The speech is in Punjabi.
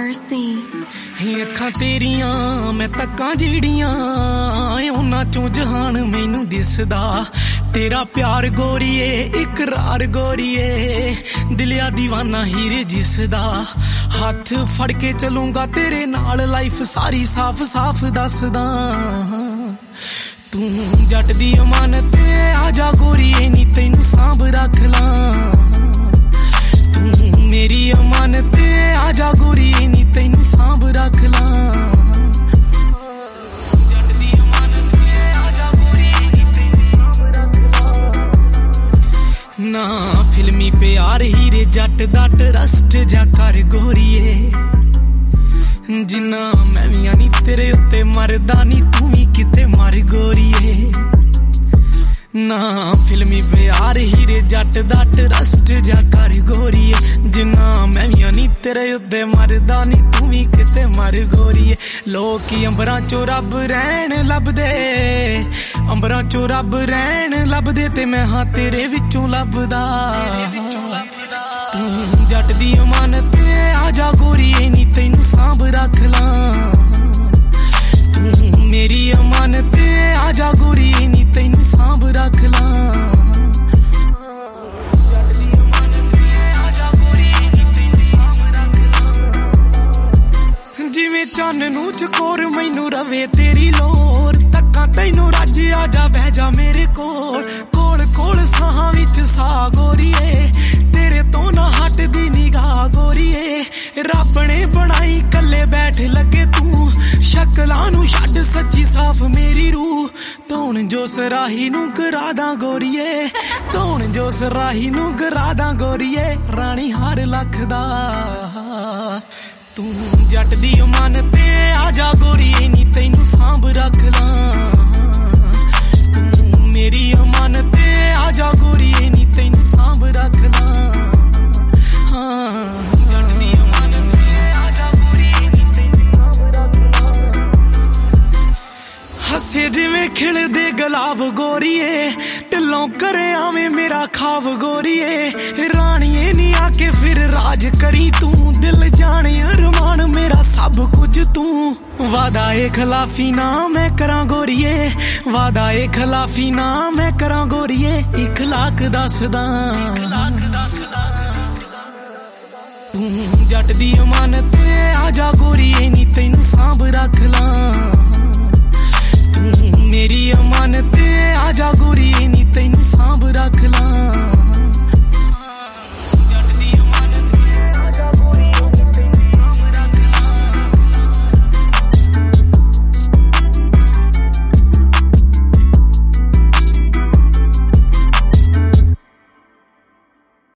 mercy. ਅੱਖਾਂ ਤੇਰੀਆਂ ਮੈਂ ਤੱਕਾਂ ਜਿਹੜੀਆਂ ਉਹਨਾਂ ਚੋਂ ਜਹਾਨ ਮੈਨੂੰ ਦਿਸਦਾ ਤੇਰਾ ਪਿਆਰ ਗੋਰੀਏ ਇਕਰਾਰ ਗੋਰੀਏ ਦਿਲਿਆ ਦੀਵਾਨਾ ਹੀਰੇ ਜਿਸਦਾ ਹੱਥ ਫੜ ਕੇ ਚਲੂੰਗਾ ਤੇਰੇ ਨਾਲ ਲਾਈਫ ਸਾਰੀ ਸਾਫ਼ ਸਾਫ਼ ਦੱਸਦਾ ਤੂੰ ਜੱਟ ਦੀ ਅਮਾਨਤ ਆ ਜਾ ਗੋਰੀਏ ਨੀ ਤੈਨੂੰ ਸਾਂਭ ਰੱਖ ਲਾਂ ਤੂੰ ਮੇਰੀ ਅਮਾਨਤ ਆ ਜਾ ਗੋਰੀਏ ਨੀ ਤੈਨੂੰ ਸਾਂਭ ਰੱਖ ਲਾਂ ਜੱਟ ਦੀ ਅਮਾਨਤ ਆ ਜਾ ਗੋਰੀਏ ਨੀ ਤੈਨੂੰ ਸਾਂਭ ਰੱਖ ਲਾਂ ਨਾ ਫਿਲਮੀ ਪਿਆਰ ਹੀਰੇ ਜੱਟ ਦਾ ਟਰਸਟ ਜਾ ਕਰ ਗੋਰੀਏ ਜਿੰਨਾ ਮੈਂ ਵੀ ਨੀ ਤੇਰੇ ਉੱਤੇ ਮਰਦਾ ਨੀ ਤੂੰ ਵੀ ਕਿਤੇ ਮਰ ਗੋਰੀਏ ਨਾ ਫਿਲਮੀ ਪਿਆਰ ਹੀਰੇ ਜੱਟ ਦਾ ਟਰਸਟ ਜਾ ਕਰ ਗੋਰੀਏ ਜਿੰਨਾ ਮੈਂ ਵੀ ਨੀ ਤੇਰੇ ਉੱਤੇ ਮਰਦਾ ਨੀ ਤੂੰ ਵੀ ਕਿਤੇ ਮਰ ਗੋਰੀਏ ਲੋਕੀ ਅੰਬਰਾਂ ਚੋਂ ਰੱਬ ਰਹਿਣ ਲੱਭਦੇ ਅੰਬਰਾਂ ਚੋਂ ਰੱਬ ਰਹਿਣ ਲੱਭਦੇ ਤੇ ਮੈਂ ਹਾਂ ਤੇਰੇ ਵਿੱਚੋਂ ਲੱਭਦਾ ਤੂੰ ਜੱਟ ਦੀ ਅਮਾਨਤ ਆ ਜਾ ਗੋਰੀਏ ਨੀ ਤੈਨੂੰ ਸਾਂਭ ਰੱਖ ਲਾਂ ਤੂੰ ਮੇਰੀ ਅਮਾਨਤ ਆ ਜਾ ਗੋਰੀਏ ਨੀ ਤੈਨੂੰ ਸਾਂਭ ਰੱਖ ਲਾਂ ਜੱਟ ਦੀ ਅਮਾਨਤ ਆ ਜਾ ਗੋਰੀਏ ਨੀ ਤੈਨੂੰ ਸਾਂਭ ਰੱਖ ਲਾਂ ਜਿਵੇਂ ਚੰਨ ਨੂੰ ਚਕੋਰ ਮੈਨੂੰ ਰਵੇ ਤੇਰੀ ਲੋਰ ਤੱਕਾਂ ਤੈਨੂੰ ਰੱਜ ਆ ਜਾ ਬਹਿ ਜਾ ਮੇਰੇ ਕੋਲ ਕੋਲ ਕੋਲ ਸਾਹਾਂ ਵਿੱਚ ਸਾਹ ਗੋਰੀਏ ਤੇਰੇ ਤੋਂ ਨਾ ਹਟਦੀ ਨਿਗਾਹ ਗੋਰੀਏ ਰੱਬ ਨੇ ਬਣਾਈ ਕੱਲੇ ਬੈਠ ਲੱਗੇ ਤੂੰ ਸ਼ਕਲਾਂ ਨੂੰ ਛੱਡ ਸੱਚੀ ਸਾਫ਼ ਮੇਰੀ ਰੂਹ ਧੋਣ ਜੋ ਸਰਾਹੀ ਨੂੰ ਕਰਾਦਾ ਗੋਰੀਏ ਧੋਣ ਜੋ ਸਰਾਹੀ ਨੂੰ ਕਰਾਦਾ ਗੋਰੀਏ ਰਾਣੀ ਹਰ ਲੱਖ ਦਾ ਤੂੰ ਜੱਟ ਦੀ ਅਮਾਨਤ ਆ ਜਾ ਗੋਰੀਏ ਨੀ ਤੈਨੂੰ ਸਾਂਭ ਰੱਖ ਲਾਂ ਤੂੰ ਮੇਰੀ ਅਮਾਨਤ ਆ ਜਾ ਗੋਰੀਏ ਨੀ ਤੈਨੂੰ ਸਾਂਭ ਰੱਖ ਲਾਂ ਜੱਟ ਦੀ ਅਮਾਨਤ ਆ ਜਾ ਗੋਰੀਏ ਨੀ ਤੈਨੂੰ ਸਾਂਭ ਰੱਖ ਲਾਂ ਹੱਸੇ ਜਿਵੇਂ ਖਿੜਦੇ ਗੁਲਾਬ ਗੋਰੀਏ ਢਿੱਲੋਂ ਕਰੇ ਆਵੇਂ ਮੇਰਾ ਖਾਬ ਗੋਰੀਏ ਰਾਣੀਏ ਨੀ ਆ ਕੇ ਫਿਰ ਰਾਜ ਕਰੀ ਤੂੰ ਦਿਲ ਜਾਣੇ ਅਰਮਾਨ ਮੇਰਾ ਸਭ ਕੁਝ ਤੂੰ ਵਾਦਾ ਏ ਖਿਲਾਫੀ ਨਾ ਮੈਂ ਕਰਾਂ ਗੋਰੀਏ ਵਾਦਾ ਏ ਖਿਲਾਫੀ ਨਾ ਮੈਂ ਕਰਾਂ ਗੋਰੀਏ 1 ਲੱਖ ਦੱਸਦਾ ਤੂੰ ਜੱਟ ਦੀ ਅਮਾਨਤ ਆ ਜਾ ਗੋਰੀਏ ਨੀ ਤੈਨੂੰ ਸਾਂਭ ਰੱਖ ਲਾਂ ਤੂੰ ਮੇਰੀ ਅਮਾਨਤ ਆ ਜਾ ਗੋਰੀਏ ਨੀ ਤੈਨੂੰ ਸਾਂਭ ਰੱਖ ਲਾਂ